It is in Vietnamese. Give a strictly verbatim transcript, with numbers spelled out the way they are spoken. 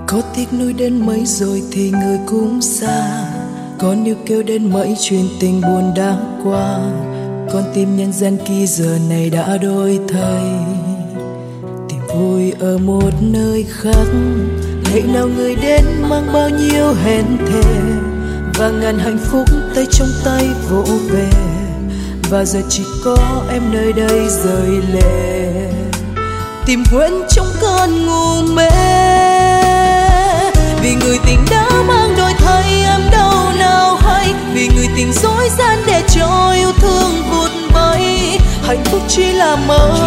Có tiếc nuối đến mấy rồi thì người cũng xa. Con yêu kêu đến mấy chuyện tình buồn đã qua. Con tim nhân gian kia giờ này đã đổi thay, tìm vui ở một nơi khác. Ngày nào người đến mang bao nhiêu hẹn thề, và ngàn hạnh phúc tay trong tay vỗ về. Và giờ chỉ có em nơi đây rơi lệ, tìm quên trong cơn ngủ mê. Vì người tình đã mang đổi thay em đâu nào hay, vì người tình dối gian để cho yêu thương vụt bay. Hạnh phúc chỉ là mơ